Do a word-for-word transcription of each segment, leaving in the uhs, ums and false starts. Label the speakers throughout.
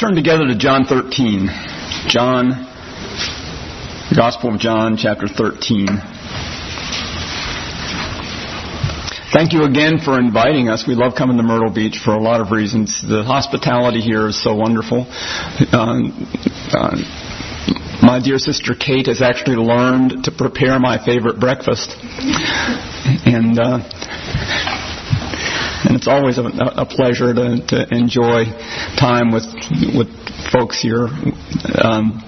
Speaker 1: turn together to John thirteen. John, Gospel of John, chapter thirteen. Thank you again for inviting us. We love coming to Myrtle Beach for a lot of reasons. The hospitality here is so wonderful. Uh, uh, my dear sister Kate has actually learned to prepare my favorite breakfast. And uh, and it's always a, a pleasure to, to enjoy time with with folks here. Um,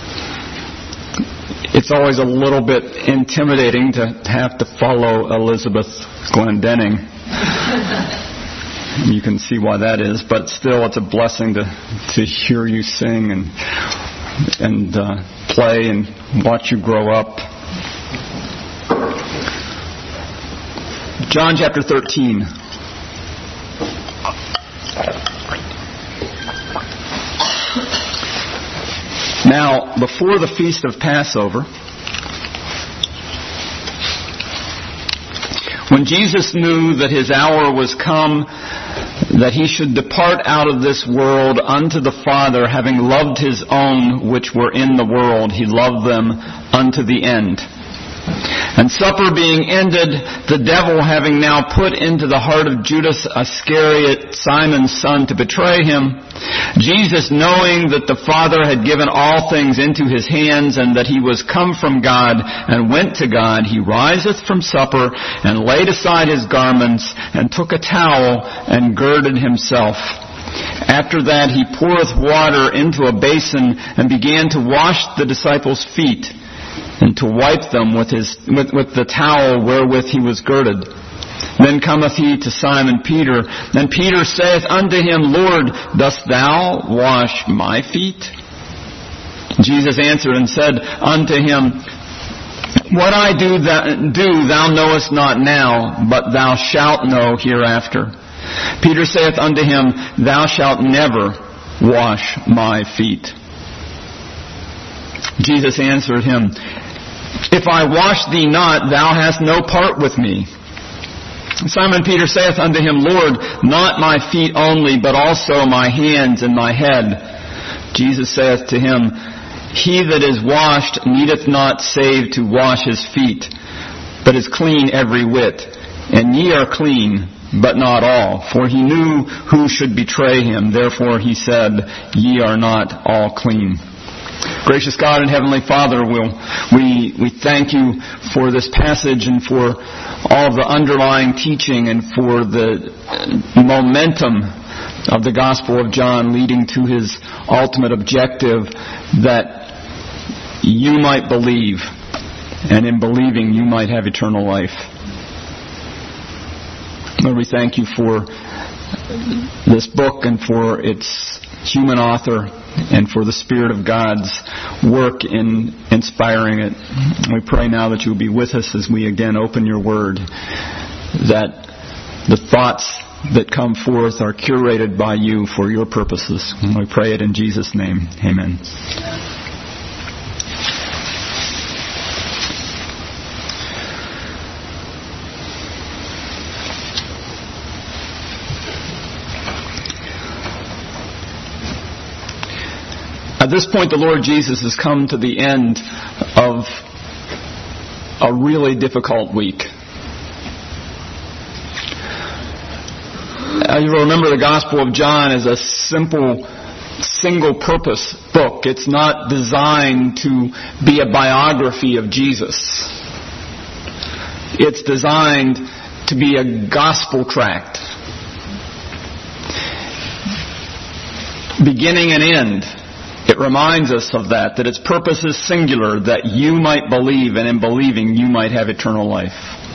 Speaker 1: it's always a little bit intimidating to have to follow Elizabeth Glendenning. You can see why that is, but still, it's a blessing to to hear you sing and and uh, play and watch you grow up. John chapter thirteen. Now, before the feast of Passover, when Jesus knew that his hour was come, that he should depart out of this world unto the Father, having loved his own which were in the world, he loved them unto the end. And supper being ended, the devil having now put into the heart of Judas Iscariot, Simon's son, to betray him, Jesus, knowing that the Father had given all things into his hands, and that he was come from God and went to God, he riseth from supper, and laid aside his garments, and took a towel, and girded himself. After that he poureth water into a basin, and began to wash the disciples' feet, and to wipe them with his with, with the towel wherewith he was girded. Then cometh he to Simon Peter, and Peter saith unto him, Lord, dost thou wash my feet? Jesus answered and said unto him, What I do, that, do thou knowest not now, but thou shalt know hereafter. Peter saith unto him, Thou shalt never wash my feet. Jesus answered him, If I wash thee not, thou hast no part with me. Simon Peter saith unto him, Lord, not my feet only, but also my hands and my head. Jesus saith to him, He that is washed needeth not save to wash his feet, but is clean every whit. And ye are clean, but not all. For he knew who should betray him. Therefore he said, Ye are not all clean. Gracious God and Heavenly Father, we'll, we we thank you for this passage and for all of the underlying teaching and for the momentum of the Gospel of John leading to his ultimate objective, that you might believe, and in believing you might have eternal life. Lord, we thank you for this book and for its human author, and for the Spirit of God's work in inspiring it. We pray now that you will be with us as we again open your word, that the thoughts that come forth are curated by you for your purposes. And we pray it in Jesus' name. Amen. At this point, the Lord Jesus has come to the end of a really difficult week. You remember the Gospel of John is a simple, single-purpose book. It's not designed to be a biography of Jesus. It's designed to be a gospel tract, beginning and end. It reminds us of that, that its purpose is singular, that you might believe, and in believing you might have eternal life.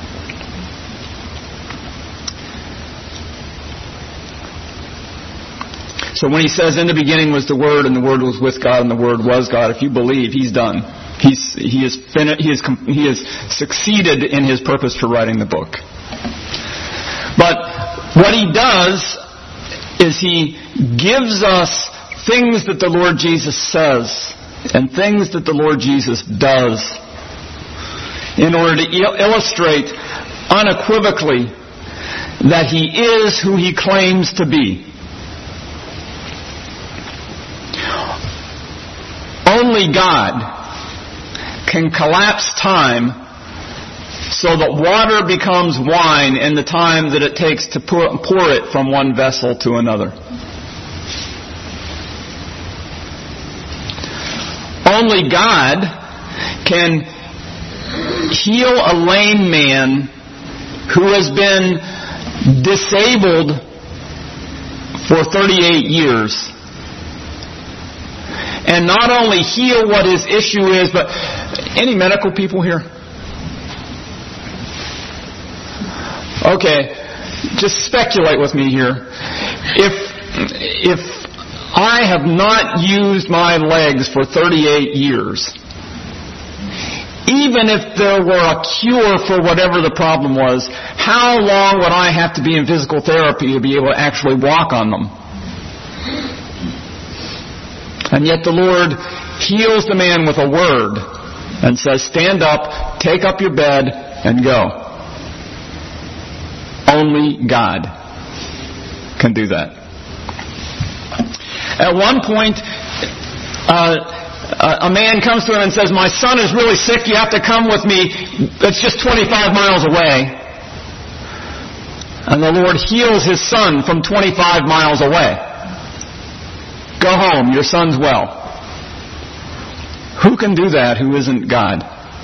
Speaker 1: So when he says, in the beginning was the Word, and the Word was with God, and the Word was God, if you believe, he's done. He's, he, is fin- he, is, he has succeeded in his purpose for writing the book. But what he does is he gives us things that the Lord Jesus says and things that the Lord Jesus does in order to il- illustrate unequivocally that he is who he claims to be. only God can collapse time so that water becomes wine in the time that it takes to pour, pour it from one vessel to another. Only God can heal a lame man who has been disabled for thirty-eight years. And not only heal what his issue is, but any medical people here? Okay, just speculate with me here. If if I have not used my legs for thirty-eight years, even if there were a cure for whatever the problem was, how long would I have to be in physical therapy to be able to actually walk on them? And yet the Lord heals the man with a word and says, stand up, take up your bed, and go. Only God can do that. At one point, uh, a man comes to him and says, my son is really sick, you have to come with me. It's just twenty-five miles away. And the Lord heals his son from twenty-five miles away. Go home, your son's well. Who can do that who isn't God?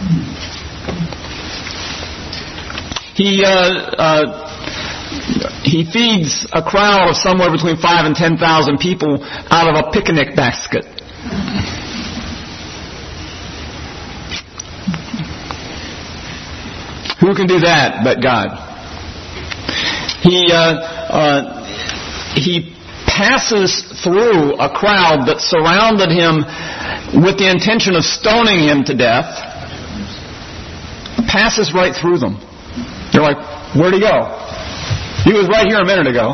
Speaker 1: He, uh, uh, he feeds a crowd of somewhere between five and ten thousand people out of a picnic basket. Who can do that but God? He, uh, uh, he passes through a crowd that surrounded him with the intention of stoning him to death. Passes right through them. You're like, where'd he go? He was right here a minute ago.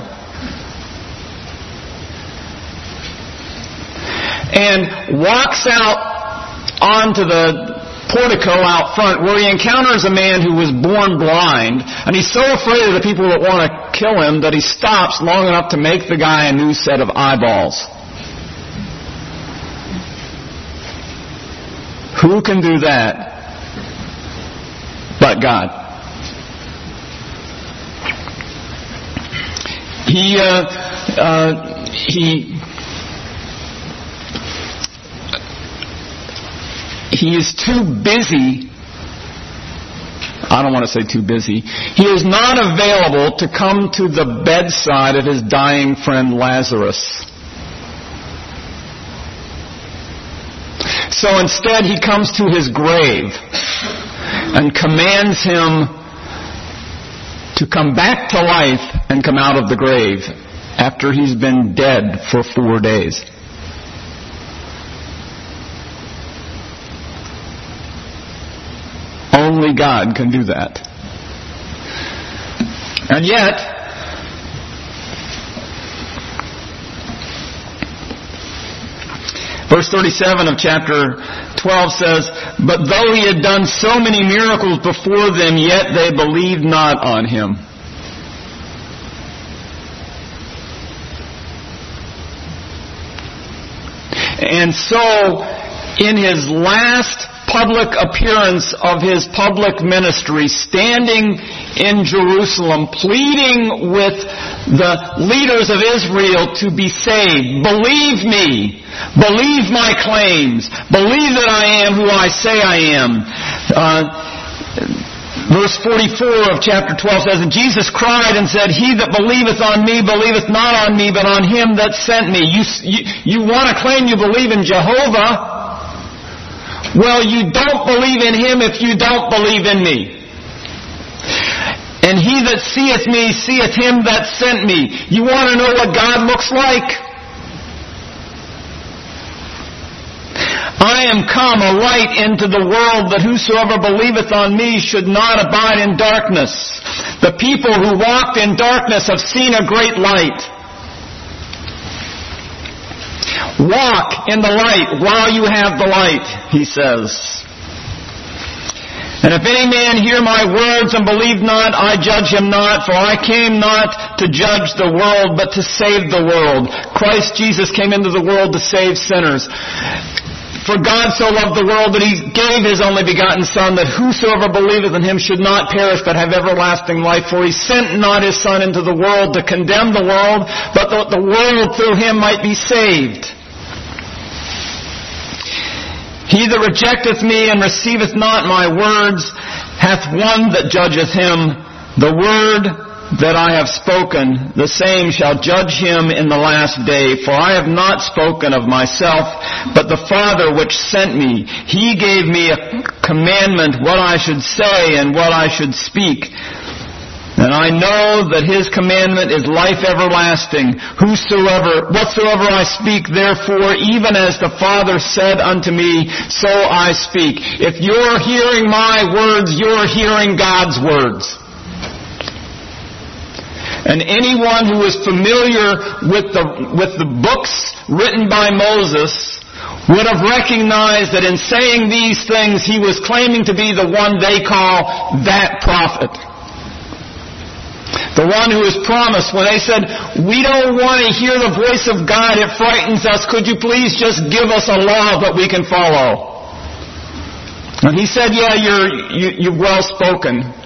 Speaker 1: And walks out onto the portico out front where he encounters a man who was born blind, and he's so afraid of the people that want to kill him that he stops long enough to make the guy a new set of eyeballs. Who can do that but God? He uh, uh, he He is too busy. I don't want to say too busy. He is not available to come to the bedside of his dying friend Lazarus. So instead he comes to his grave and commands him to come back to life and come out of the grave after he's been dead for four days. Only God can do that. And yet, verse thirty-seven of chapter twelve says, but though he had done so many miracles before them, yet they believed not on him. And so, in his last public appearance of his public ministry, standing in Jerusalem, pleading with the leaders of Israel to be saved. Believe me. Believe my claims. Believe that I am who I say I am. Uh, verse forty-four of chapter twelve says, and Jesus cried and said, he that believeth on me, believeth not on me, but on him that sent me. You, you, you want to claim you believe in Jehovah. Well, you don't believe in him if you don't believe in me. And he that seeth me, seeth him that sent me. You want to know what God looks like? I am come a light into the world, that whosoever believeth on me should not abide in darkness. The people who walked in darkness have seen a great light. Walk in the light while you have the light, he says. And if any man hear my words and believe not, I judge him not, for I came not to judge the world, but to save the world. Christ Jesus came into the world to save sinners. For God so loved the world that He gave His only begotten Son, that whosoever believeth in Him should not perish but have everlasting life. For He sent not His Son into the world to condemn the world, but that the world through Him might be saved. He that rejecteth me and receiveth not my words hath one that judgeth him. The word that I have spoken, the same shall judge him in the last day. For I have not spoken of myself, but the Father which sent me, He gave me a commandment what I should say and what I should speak. And I know that His commandment is life everlasting. Whosoever, whatsoever I speak, therefore, even as the Father said unto me, so I speak. If you're hearing my words, you're hearing God's words. And anyone who is familiar with the, with the books written by Moses would have recognized that in saying these things, he was claiming to be the one they call that prophet. The one who is promised when they said, we don't want to hear the voice of God, it frightens us, could you please just give us a law that we can follow? And he said, yeah, you're, you, you're well spoken.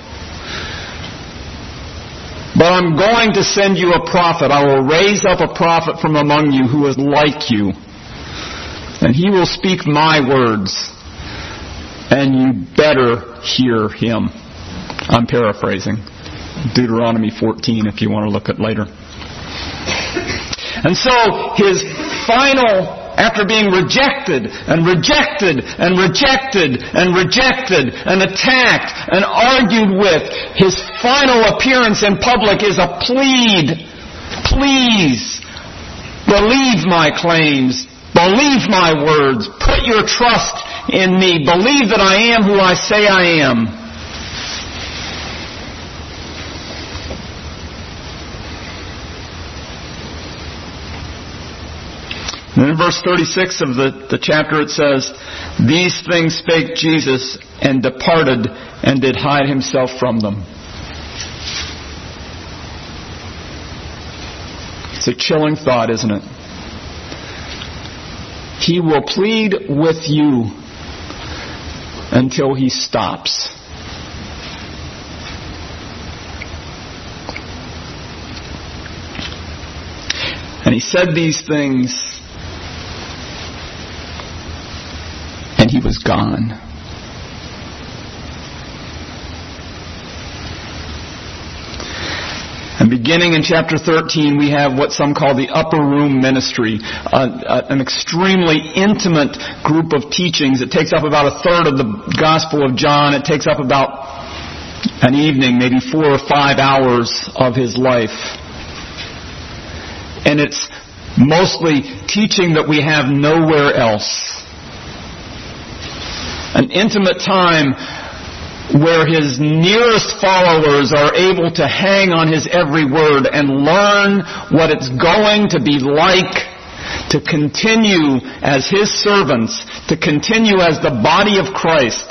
Speaker 1: But I'm going to send you a prophet. I will raise up a prophet from among you who is like you. And he will speak my words. And you better hear him. I'm paraphrasing. Deuteronomy fourteen, if you want to look at later. And so, his final, after being rejected and rejected and rejected and rejected and attacked and argued with, his final appearance in public is a plead. Please, believe my claims. Believe my words. Put your trust in me. Believe that I am who I say I am. And in verse thirty-six of the, the chapter it says, these things spake Jesus, and departed, and did hide himself from them. It's a chilling thought, isn't it? He will plead with you until he stops. And he said these things, and he was gone. And beginning in chapter thirteen, we have what some call the upper room ministry, uh, uh, an extremely intimate group of teachings. It takes up about a third of the Gospel of John. It takes up about an evening, maybe four or five hours of his life. And it's mostly teaching that we have nowhere else. An intimate time where his nearest followers are able to hang on his every word and learn what it's going to be like to continue as his servants, to continue as the body of Christ.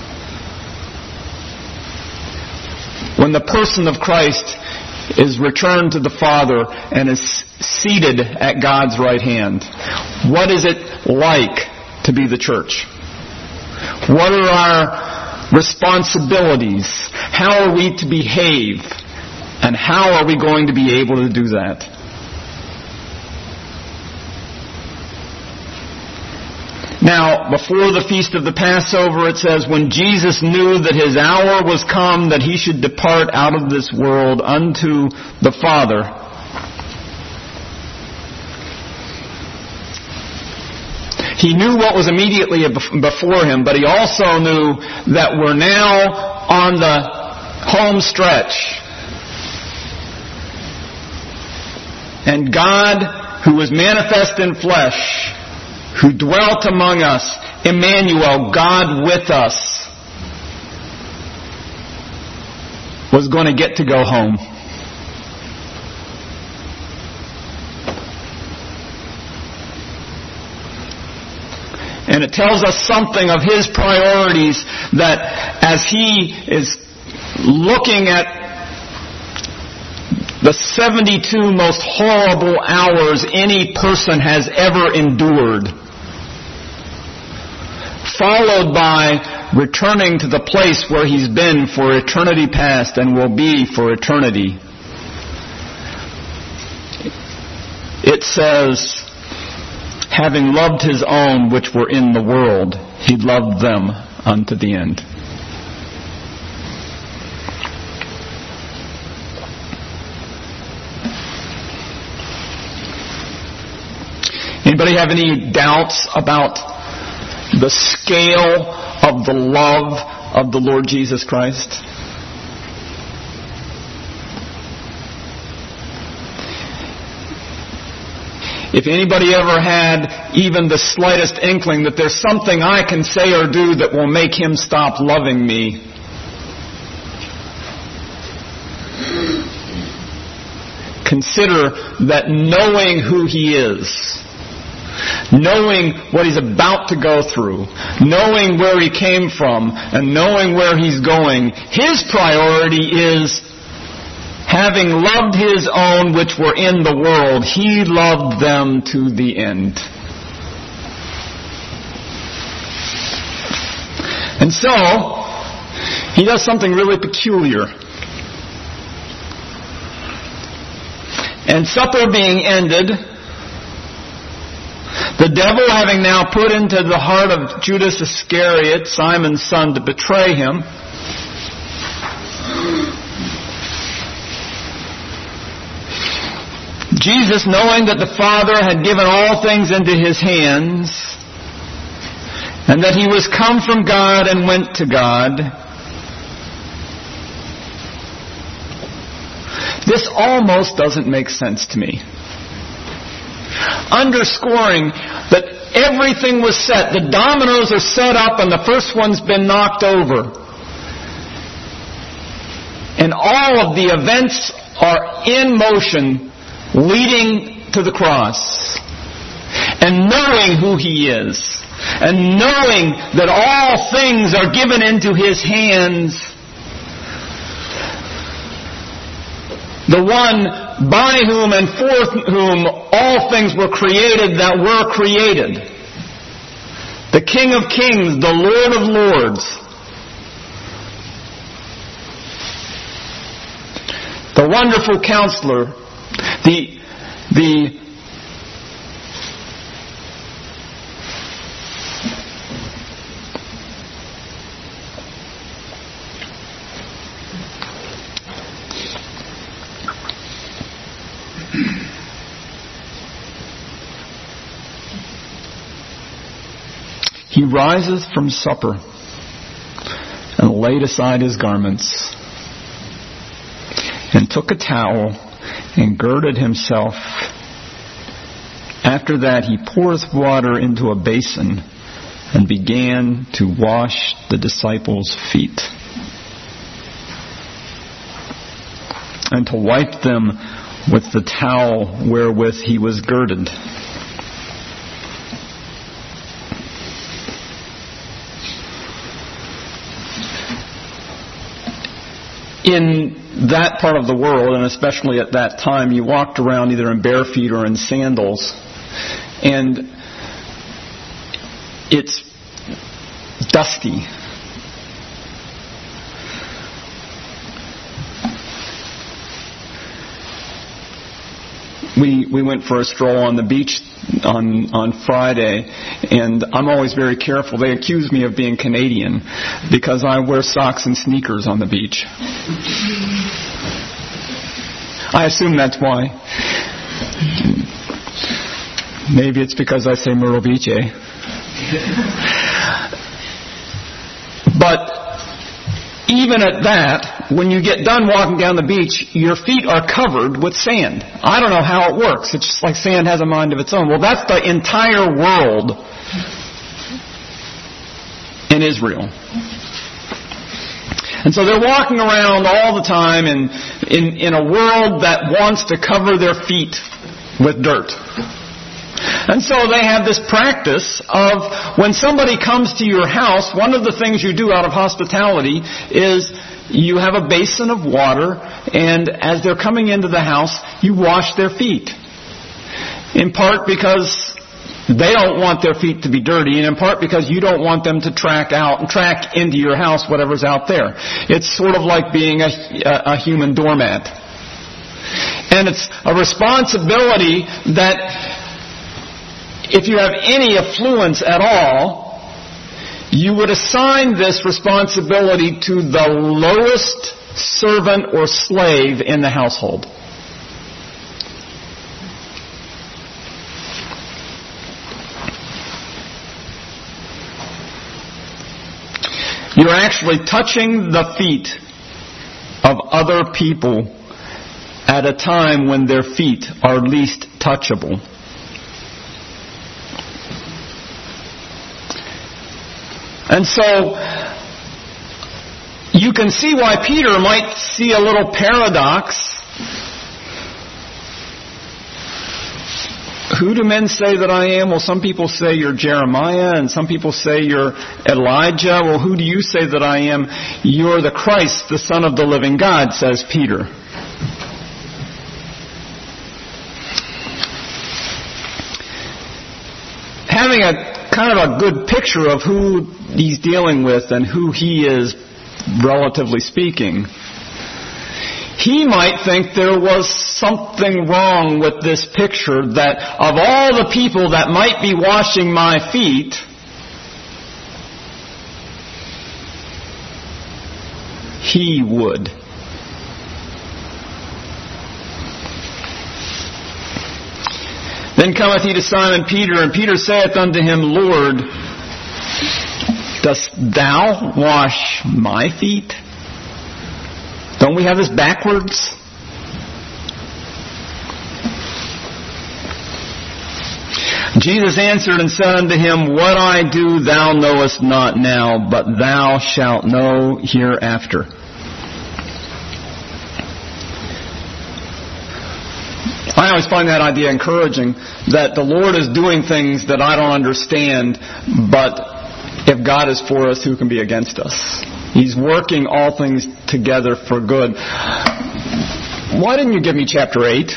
Speaker 1: When the person of Christ is returned to the Father and is seated at God's right hand. What is it like to be the church? What are our responsibilities? How are we to behave? And how are we going to be able to do that? Now, before the feast of the Passover, it says, when Jesus knew that his hour was come, that he should depart out of this world unto the Father. He knew what was immediately before him, but he also knew that we're now on the home stretch. And God, who was manifest in flesh, who dwelt among us, Emmanuel, God with us, was going to get to go home. And it tells us something of his priorities, that as he is looking at the seventy-two most horrible hours any person has ever endured, followed by returning to the place where he's been for eternity past and will be for eternity. It says, having loved his own which were in the world, he loved them unto the end. Anybody have any doubts about the scale of the love of the Lord Jesus Christ? If anybody ever had even the slightest inkling that there's something I can say or do that will make him stop loving me, consider that knowing who he is, knowing what he's about to go through, knowing where he came from, and knowing where he's going, his priority is, having loved his own which were in the world, he loved them to the end. And so, he does something really peculiar. And supper being ended, the devil having now put into the heart of Judas Iscariot, Simon's son, to betray him, Jesus, knowing that the Father had given all things into his hands, and that he was come from God and went to God, this almost doesn't make sense to me. Underscoring that everything was set, the dominoes are set up and the first one's been knocked over. And all of the events are in motion leading to the cross. And knowing who he is, and knowing that all things are given into his hands, the one by whom and for whom all things were created that were created, the King of Kings, the Lord of Lords, the wonderful Counselor, the the He riseth from supper and laid aside his garments and took a towel and girded himself. After that he poureth water into a basin and began to wash the disciples' feet and to wipe them with the towel wherewith he was girded. In that part of the world, and especially at that time, you walked around either in bare feet or in sandals, and it's dusty. We we went for a stroll on the beach on on Friday, and I'm always very careful. They accuse me of being Canadian because I wear socks and sneakers on the beach. I assume that's why. Maybe it's because I say Myrtle Beach, eh? But even at that, when you get done walking down the beach, your feet are covered with sand. I don't know how it works. It's just like sand has a mind of its own. Well, that's the entire world in Israel. And so they're walking around all the time in, in, in a world that wants to cover their feet with dirt. And so they have this practice of when somebody comes to your house, one of the things you do out of hospitality is you have a basin of water, and as they're coming into the house, you wash their feet. In part because They don't want their feet to be dirty, and in part because you don't want them to track out, track into your house whatever's out there. It's sort of like being a, a, a human doormat. And it's a responsibility that if you have any affluence at all, you would assign this responsibility to the lowest servant or slave in the household. You're actually touching the feet of other people at a time when their feet are least touchable. And so, you can see why Peter might see a little paradox. Who do men say that I am? Well, some people say you're Jeremiah, and some people say you're Elijah. Well, who do you say that I am? You're the Christ, the Son of the living God, says Peter. Having a kind of a good picture of who he's dealing with and who he is, relatively speaking, he might think there was something wrong with this picture, that of all the people that might be washing my feet, he would. Then cometh he to Simon Peter, and Peter saith unto him, Lord, dost thou wash my feet? Don't we have this backwards? Jesus answered and said unto him, What I do thou knowest not now, but thou shalt know hereafter. I always find that idea encouraging, that the Lord is doing things that I don't understand, but if God is for us, who can be against us? He's working all things together for good. Why didn't you give me chapter eight?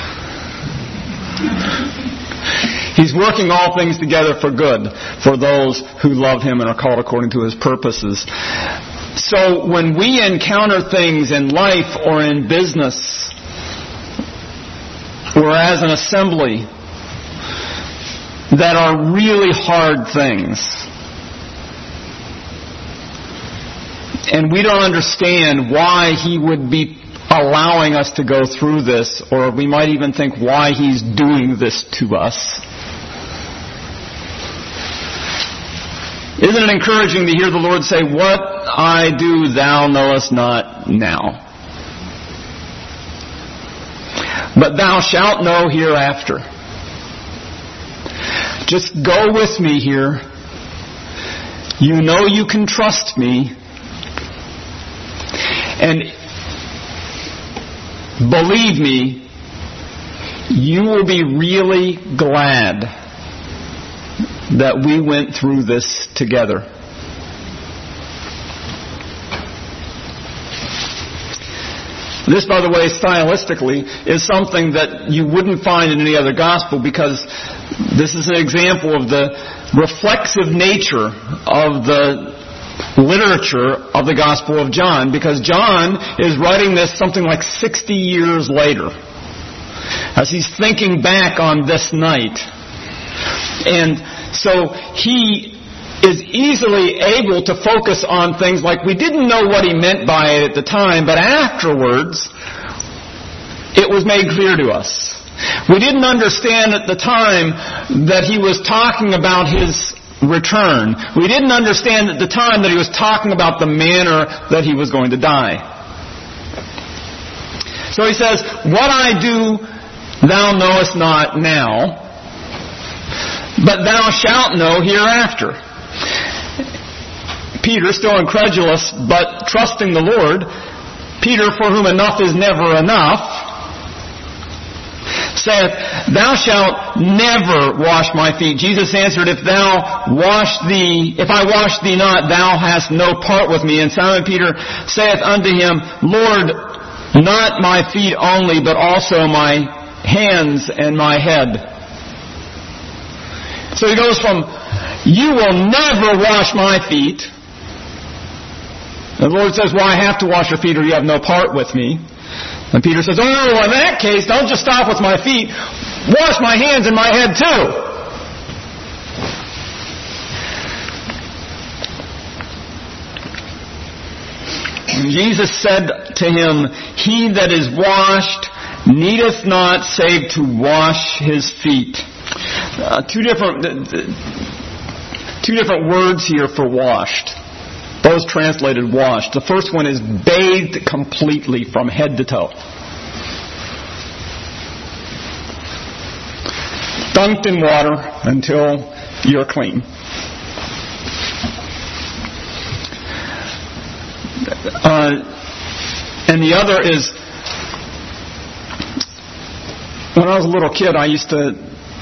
Speaker 1: He's working all things together for good for those who love Him and are called according to His purposes. So when we encounter things in life or in business or as an assembly that are really hard things, and we don't understand why He would be allowing us to go through this, or we might even think why He's doing this to us. Isn't it encouraging to hear the Lord say, What I do thou knowest not now, but thou shalt know hereafter. Just go with me here. You know you can trust me. And believe me, you will be really glad that we went through this together. This, by the way, stylistically, is something that you wouldn't find in any other gospel, because this is an example of the reflexive nature of the literature of the Gospel of John, because John is writing this something like sixty years later, as he's thinking back on this night. And so he is easily able to focus on things like, we didn't know what he meant by it at the time, but afterwards it was made clear to us. We didn't understand at the time that he was talking about his return. We didn't understand at the time that he was talking about the manner that he was going to die. So he says, What I do thou knowest not now, but thou shalt know hereafter. Peter, still incredulous, but trusting the Lord, Peter, for whom enough is never enough, saith, Thou shalt never wash my feet. Jesus answered, If thou wash thee, if I wash thee not, thou hast no part with me. And Simon Peter saith unto him, Lord, not my feet only, but also my hands and my head. So he goes from, you will never wash my feet. And the Lord says, well, I have to wash your feet or you have no part with me. And Peter says, oh, in that case, don't just stop with my feet. Wash my hands and my head too. And Jesus said to him, he that is washed needeth not save to wash his feet. Uh, two different two different words here for washed. Both translated washed. The first one is bathed completely from head to toe. Dunked in water until you're clean. Uh, and the other is, when I was a little kid, I used to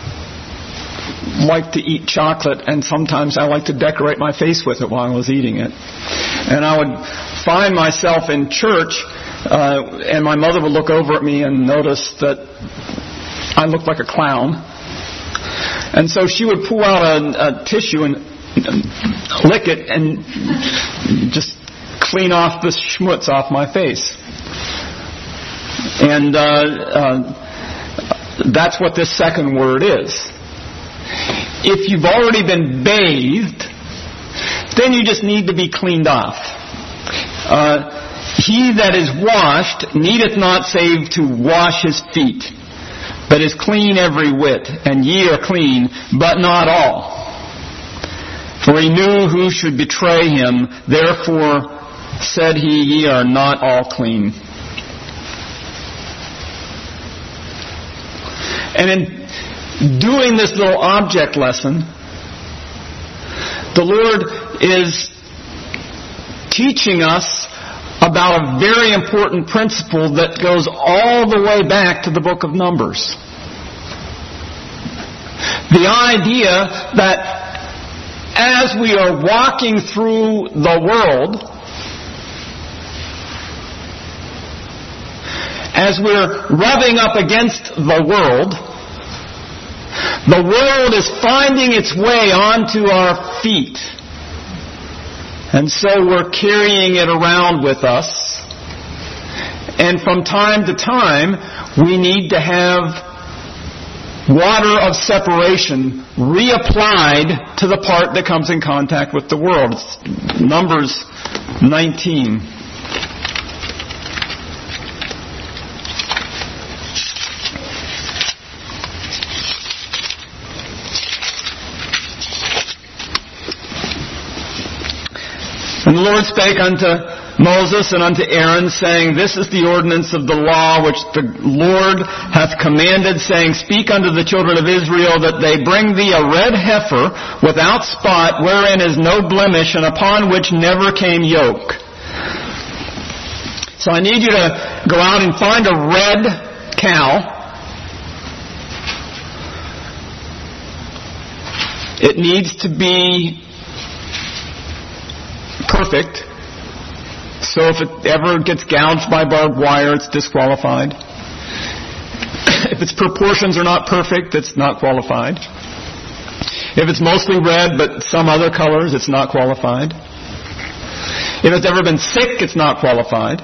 Speaker 1: like to eat chocolate, and sometimes I like to decorate my face with it while I was eating it. And I would find myself in church, uh, and my mother would look over at me and notice that I looked like a clown. And so she would pull out a, a tissue and lick it and just clean off the schmutz off my face. And uh, uh, that's what this second word is. If you've already been bathed, then you just need to be cleaned off. Uh, he that is washed needeth not save to wash his feet, but is clean every whit, and ye are clean, but not all. For he knew who should betray him, therefore said he, ye are not all clean. And in doing this little object lesson, the Lord is teaching us about a very important principle that goes all the way back to the book of Numbers. The idea that as we are walking through the world, as we're rubbing up against the world, the world is finding its way onto our feet. And so we're carrying it around with us. And from time to time, we need to have water of separation reapplied to the part that comes in contact with the world. It's Numbers nineteen. And the Lord spake unto Moses and unto Aaron, saying, This is the ordinance of the law which the Lord hath commanded, saying, Speak unto the children of Israel that they bring thee a red heifer without spot, wherein is no blemish, and upon which never came yoke. So I need you to go out and find a red cow. It needs to be perfect. So if it ever gets gouged by barbed wire, it's disqualified. If its proportions are not perfect, it's not qualified. If it's mostly red but some other colors, it's not qualified. If it's ever been sick, it's not qualified.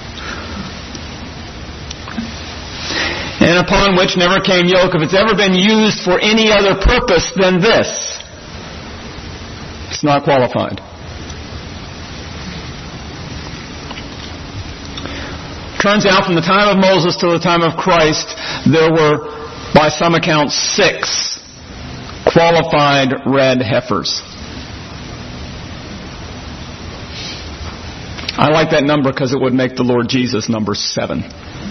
Speaker 1: And upon which never came yoke, if it's ever been used for any other purpose than this, it's not qualified. Turns out from the time of Moses to the time of Christ, there were, by some accounts, six qualified red heifers. I like that number because it would make the Lord Jesus number seven.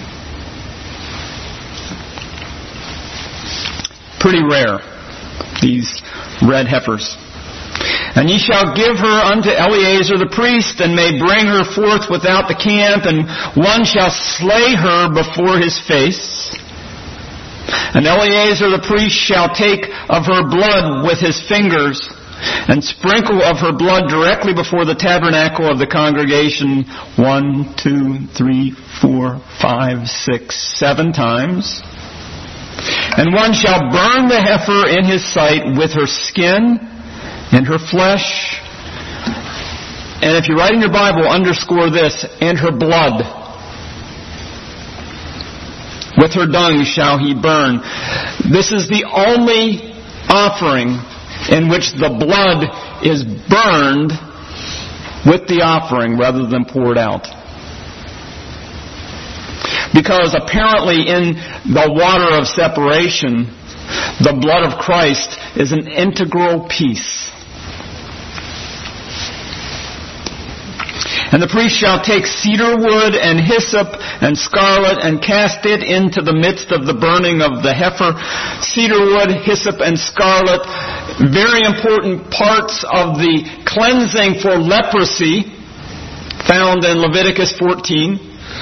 Speaker 1: Pretty rare, these red heifers. And ye shall give her unto Eleazar the priest, and may bring her forth without the camp, and one shall slay her before his face. And Eleazar the priest shall take of her blood with his fingers, and sprinkle of her blood directly before the tabernacle of the congregation one, two, three, four, five, six, seven times. And one shall burn the heifer in his sight with her skin and her flesh. And if you write in your Bible, underscore this, and her blood. With her dung shall he burn. This is the only offering in which the blood is burned with the offering rather than poured out. Because apparently in the water of separation, the blood of Christ is an integral piece. And the priest shall take cedar wood and hyssop and scarlet and cast it into the midst of the burning of the heifer. Cedar wood, hyssop, and scarlet, very important parts of the cleansing for leprosy found in Leviticus fourteen.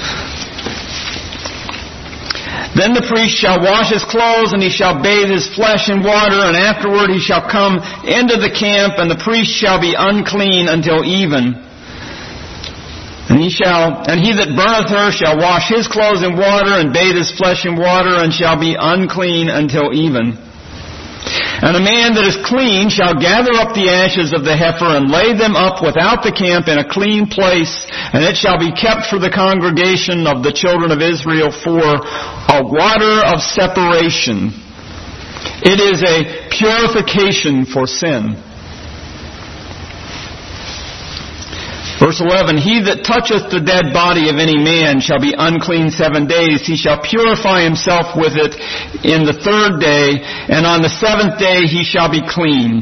Speaker 1: Then the priest shall wash his clothes, and he shall bathe his flesh in water, and afterward he shall come into the camp, and the priest shall be unclean until even. And he shall, and he that burneth her shall wash his clothes in water, and bathe his flesh in water, and shall be unclean until even. And a man that is clean shall gather up the ashes of the heifer, and lay them up without the camp in a clean place, and it shall be kept for the congregation of the children of Israel for a water of separation. It is a purification for sin. Verse eleven, he that toucheth the dead body of any man shall be unclean seven days. He shall purify himself with it in the third day, and on the seventh day he shall be clean.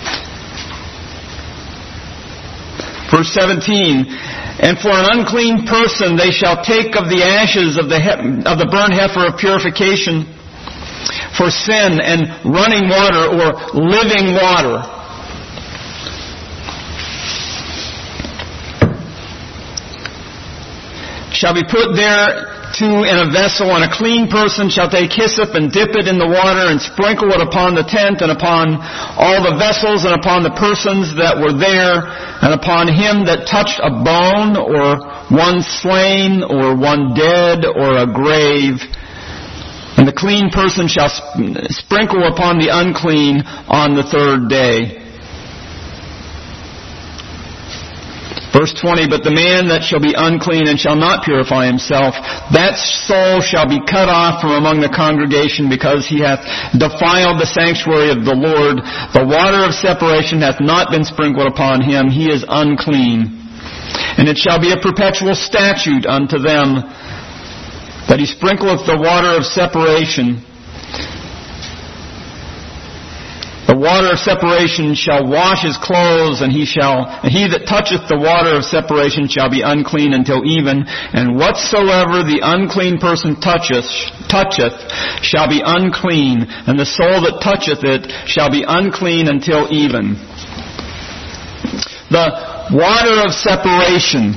Speaker 1: Verse seventeen, and for an unclean person they shall take of the ashes of the he- of the burnt heifer of purification for sin and running water or living water. Shall be put there too in a vessel, and a clean person shall take hyssop and dip it in the water and sprinkle it upon the tent and upon all the vessels and upon the persons that were there and upon him that touched a bone or one slain or one dead or a grave. And the clean person shall sprinkle upon the unclean on the third day. Verse twenty, but the man that shall be unclean and shall not purify himself, that soul shall be cut off from among the congregation, because he hath defiled the sanctuary of the Lord. The water of separation hath not been sprinkled upon him. He is unclean. And it shall be a perpetual statute unto them that he sprinkleth the water of separation. The water of separation shall wash his clothes, and he shall, and he that toucheth the water of separation shall be unclean until even. And whatsoever the unclean person toucheth, toucheth shall be unclean, and the soul that toucheth it shall be unclean until even. The water of separation.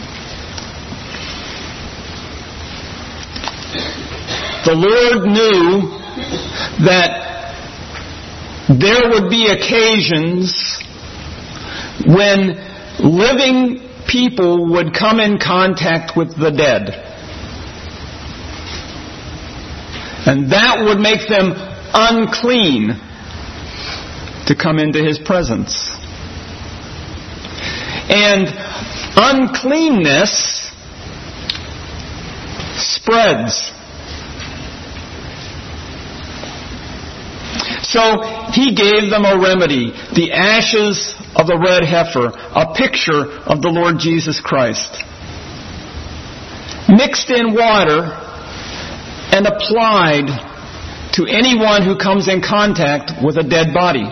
Speaker 1: The Lord knew that there would be occasions when living people would come in contact with the dead. And that would make them unclean to come into His presence. And uncleanness spreads. So He gave them a remedy, the ashes of the red heifer, a picture of the Lord Jesus Christ, mixed in water and applied to anyone who comes in contact with a dead body.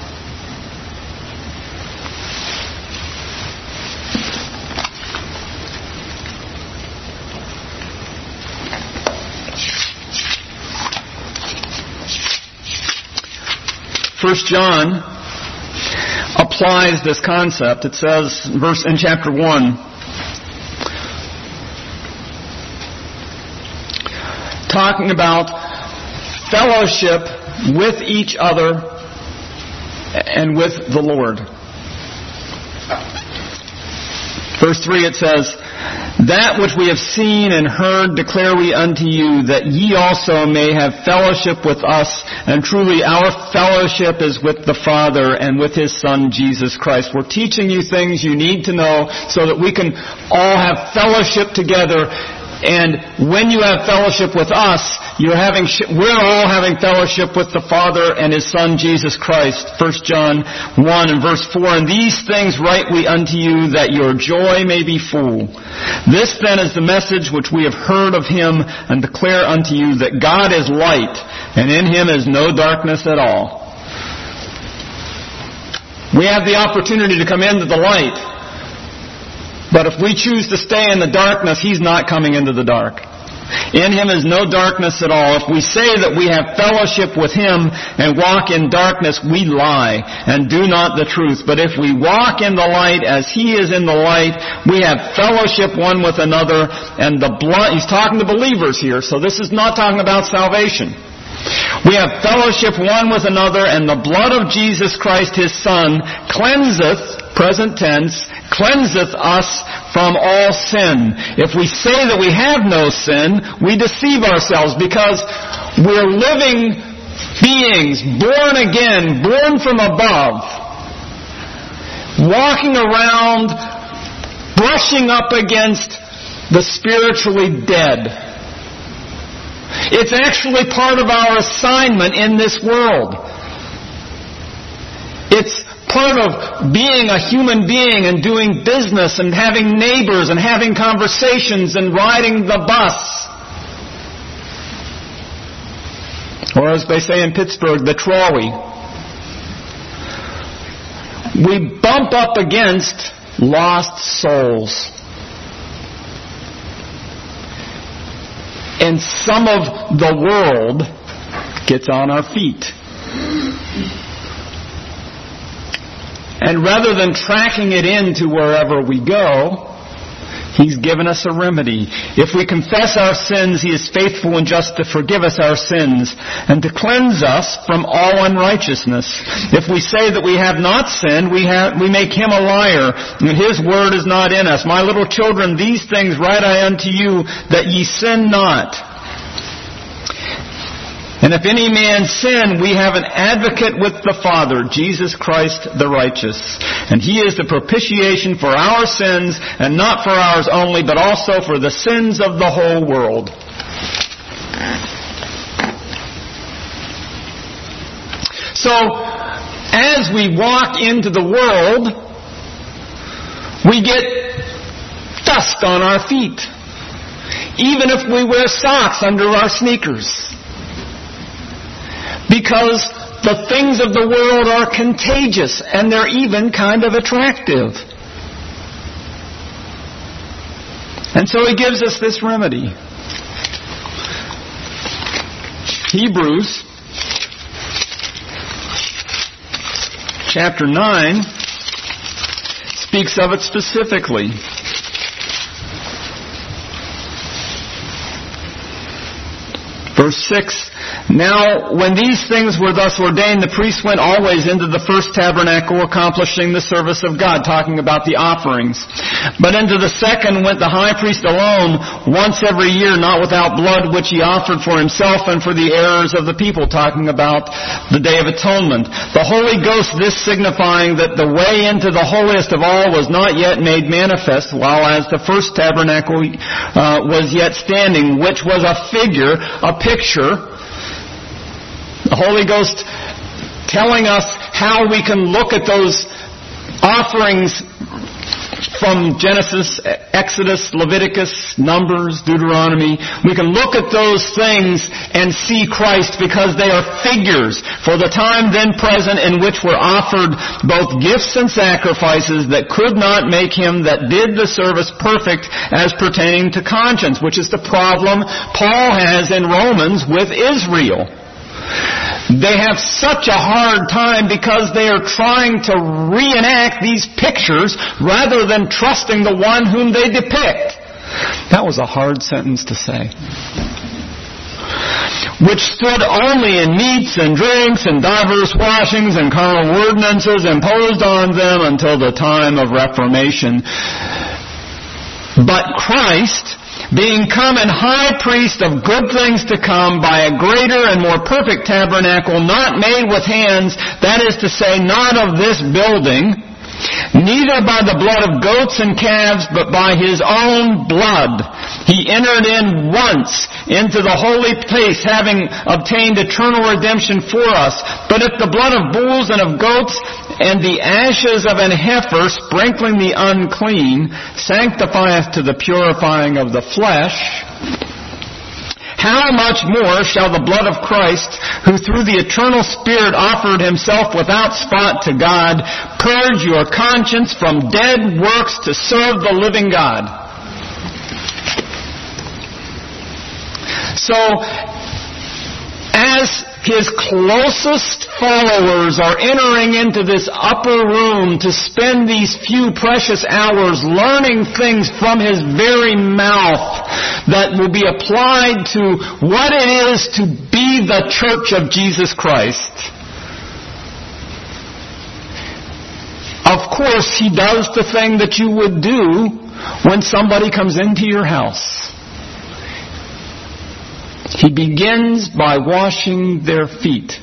Speaker 1: First John applies this concept. It says, verse in chapter one, talking about fellowship with each other and with the Lord. Verse three, it says, That which we have seen and heard declare we unto you, that ye also may have fellowship with us. And truly our fellowship is with the Father and with His Son, Jesus Christ. We're teaching you things you need to know so that we can all have fellowship together. And when you have fellowship with us, you're having, we're all having fellowship with the Father and His Son, Jesus Christ. First John one and verse four, and these things write we unto you, that your joy may be full. This then is the message which we have heard of Him, and declare unto you, that God is light, and in Him is no darkness at all. We have the opportunity to come into the light. But if we choose to stay in the darkness, He's not coming into the dark. In Him is no darkness at all. If we say that we have fellowship with Him and walk in darkness, we lie and do not the truth. But if we walk in the light as He is in the light, we have fellowship one with another. And the blood, He's talking to believers here, so this is not talking about salvation. We have fellowship one with another, and the blood of Jesus Christ His Son cleanseth, present tense, cleanseth us from all sin. If we say that we have no sin, we deceive ourselves, because we're living beings, born again, born from above, walking around, brushing up against the spiritually dead. It's actually part of our assignment in this world. It's part of being a human being and doing business and having neighbors and having conversations and riding the bus. Or as they say in Pittsburgh, the trolley. We bump up against lost souls. And some of the world gets on our feet. And rather than tracking it into wherever we go, He's given us a remedy. If we confess our sins, He is faithful and just to forgive us our sins and to cleanse us from all unrighteousness. If we say that we have not sinned, we have, we make Him a liar, and His word is not in us. My little children, these things write I unto you, that ye sin not. And if any man sin, we have an advocate with the Father, Jesus Christ the righteous. And He is the propitiation for our sins, and not for ours only, but also for the sins of the whole world. So, as we walk into the world, we get dust on our feet. Even if we wear socks under our sneakers. Because the things of the world are contagious, and they're even kind of attractive. And so He gives us this remedy. Hebrews chapter nine speaks of it specifically. Verse six, now when these things were thus ordained, the priests went always into the first tabernacle, accomplishing the service of God, talking about the offerings. But into the second went the high priest alone, once every year, not without blood, which he offered for himself and for the errors of the people, talking about the Day of Atonement. The Holy Ghost, this signifying that the way into the holiest of all was not yet made manifest, while as the first tabernacle uh, was yet standing, which was a figure, a picture. The Holy Ghost telling us how we can look at those offerings from Genesis, Exodus, Leviticus, Numbers, Deuteronomy. We can look at those things and see Christ, because they are figures for the time then present in which were offered both gifts and sacrifices that could not make Him that did the service perfect as pertaining to conscience, which is the problem Paul has in Romans with Israel. They have such a hard time because they are trying to reenact these pictures rather than trusting the one whom they depict. That was a hard sentence to say. Which stood only in meats and drinks and divers washings and carnal ordinances imposed on them until the time of Reformation. But Christ, being come and high priest of good things to come by a greater and more perfect tabernacle, not made with hands, that is to say, not of this building, neither by the blood of goats and calves, but by his own blood, he entered in once into the holy place, having obtained eternal redemption for us. But if the blood of bulls and of goats and the ashes of an heifer, sprinkling the unclean, sanctifieth to the purifying of the flesh, how much more shall the blood of Christ, who through the eternal Spirit offered himself without spot to God, purge your conscience from dead works to serve the living God? So, as his closest followers are entering into this upper room to spend these few precious hours learning things from his very mouth that will be applied to what it is to be the church of Jesus Christ. Of course, he does the thing that you would do when somebody comes into your house. He begins by washing their feet,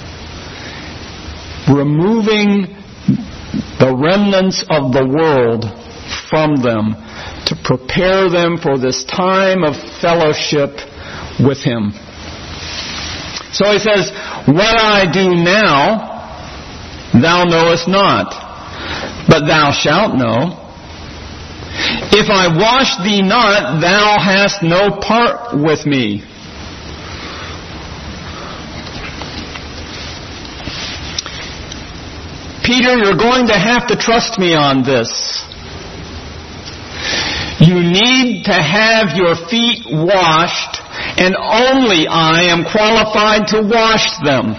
Speaker 1: removing the remnants of the world from them to prepare them for this time of fellowship with him. So he says, what I do now, thou knowest not, but thou shalt know. If I wash thee not, thou hast no part with me. Peter, you're going to have to trust me on this. You need to have your feet washed, and only I am qualified to wash them.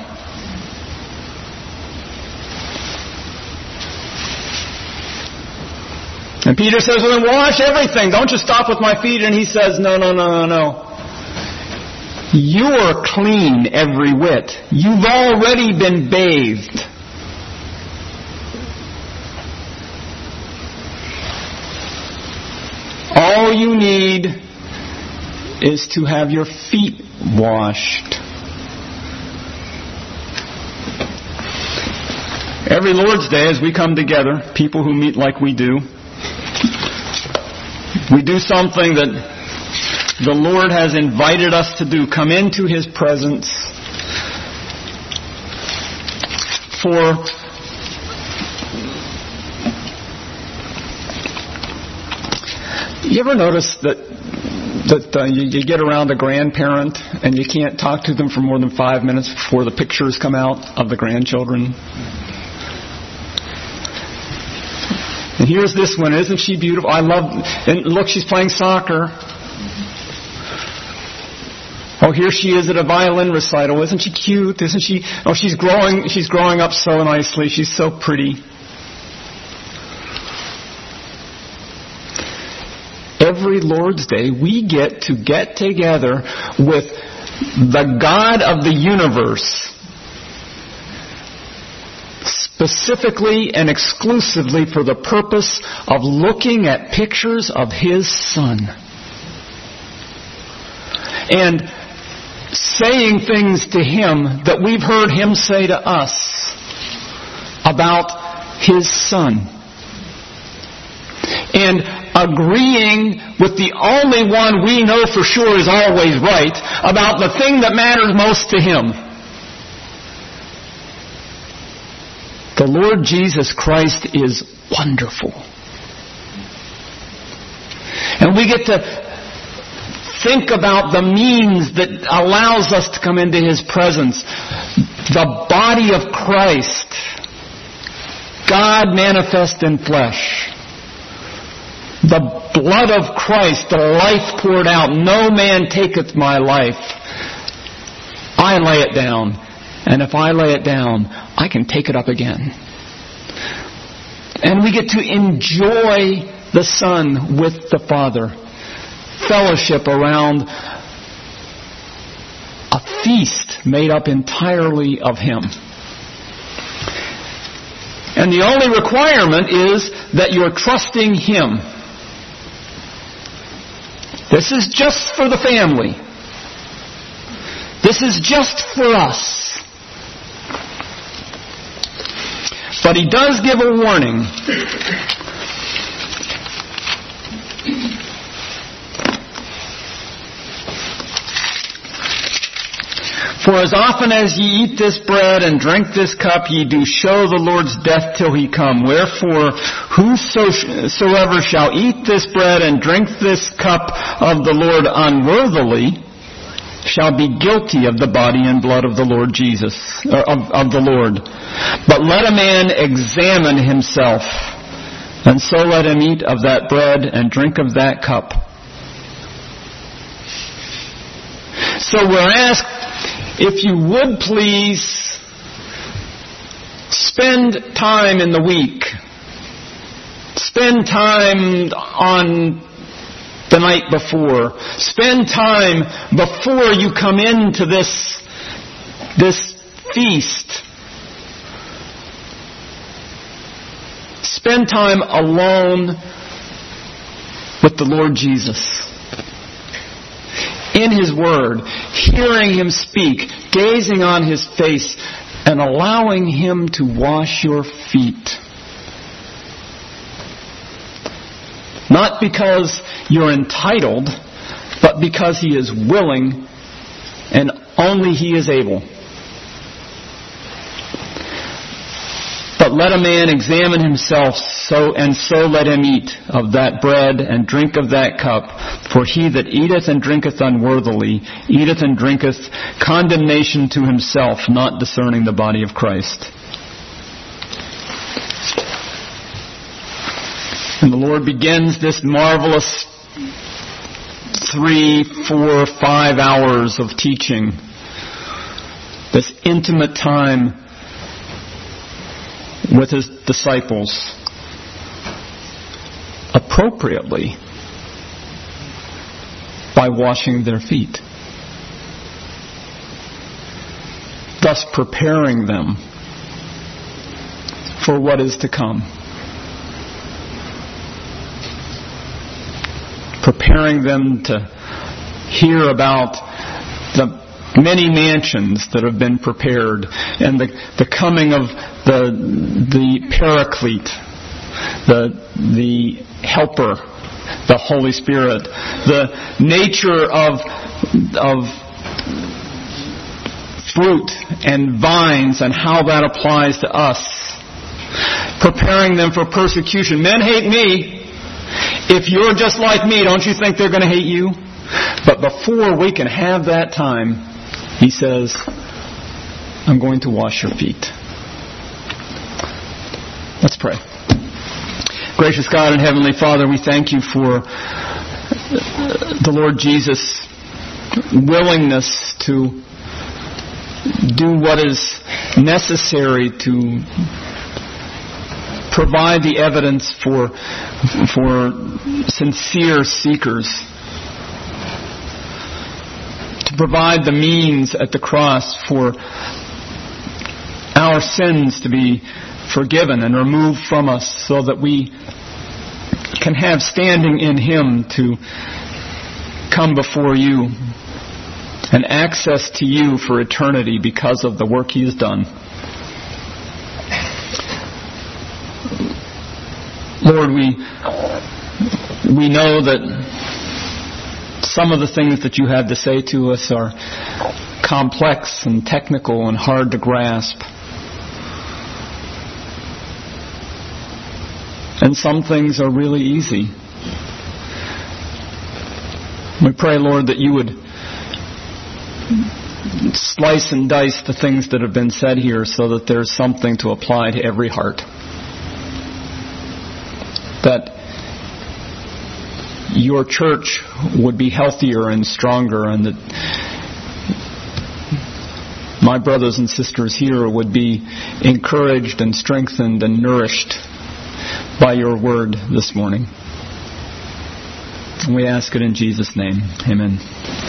Speaker 1: And Peter says, well, then wash everything. Don't just stop with my feet. And he says, no, no, no, no, no. You're clean every whit. You've already been bathed. All you need is to have your feet washed. Every Lord's Day, as we come together, people who meet like we do, we do something that the Lord has invited us to do. Come into His presence for You ever notice that that uh, you, you get around a grandparent and you can't talk to them for more than five minutes before the pictures come out of the grandchildren? And here's this one. Isn't she beautiful? I love... And look, she's playing soccer. Oh, here she is at a violin recital. Isn't she cute? Isn't she... Oh, she's growing, she's growing up so nicely. She's so pretty. Every Lord's Day, we get to get together with the God of the universe, specifically and exclusively for the purpose of looking at pictures of His Son and saying things to Him that we've heard Him say to us about His Son. And agreeing with the only one we know for sure is always right about the thing that matters most to Him. The Lord Jesus Christ is wonderful. And we get to think about the means that allows us to come into His presence. The body of Christ, God manifest in flesh. The blood of Christ, the life poured out. No man taketh my life. I lay it down. And if I lay it down, I can take it up again. And we get to enjoy the Son with the Father. Fellowship around a feast made up entirely of Him. And the only requirement is that you're trusting Him. This is just for the family. This is just for us. But he does give a warning. For as often as ye eat this bread and drink this cup, ye do show the Lord's death till he come. Wherefore, whosoever shall eat this bread and drink this cup of the Lord unworthily shall be guilty of the body and blood of the Lord Jesus, or of, of the Lord. But let a man examine himself, and so let him eat of that bread and drink of that cup. So we're asked, if you would please spend time in the week, spend time on the night before, spend time before you come into this, this feast. Spend time alone with the Lord Jesus. In His Word, hearing Him speak, gazing on His face, and allowing Him to wash your feet. Not because you're entitled, but because He is willing, and only He is able. But let a man examine himself, so and so let him eat of that bread and drink of that cup. For he that eateth and drinketh unworthily eateth and drinketh condemnation to himself, not discerning the body of Christ. And the Lord begins this marvelous three, four, five hours of teaching, this intimate time with His disciples, appropriately by washing their feet, thus preparing them for what is to come, preparing them to hear about the many mansions that have been prepared, and the, the coming of the the Paraclete, the the Helper, the Holy Spirit, the nature of of fruit and vines and how that applies to us. Preparing them for persecution. Men hate me. If you're just like me, don't you think they're going to hate you? But before we can have that time, He says, I'm going to wash your feet. Let's pray. Gracious God and Heavenly Father, we thank You for the Lord Jesus' willingness to do what is necessary to provide the evidence for, for sincere seekers, to provide the means at the cross for our sins to be forgiven and removed from us, so that we can have standing in Him to come before You and access to You for eternity because of the work He has done. Lord, we we know that some of the things that You have to say to us are complex and technical and hard to grasp. And some things are really easy. We pray, Lord, that You would slice and dice the things that have been said here so that there's something to apply to every heart. That Your church would be healthier and stronger, and that my brothers and sisters here would be encouraged and strengthened and nourished by Your word this morning. And we ask it in Jesus' name. Amen.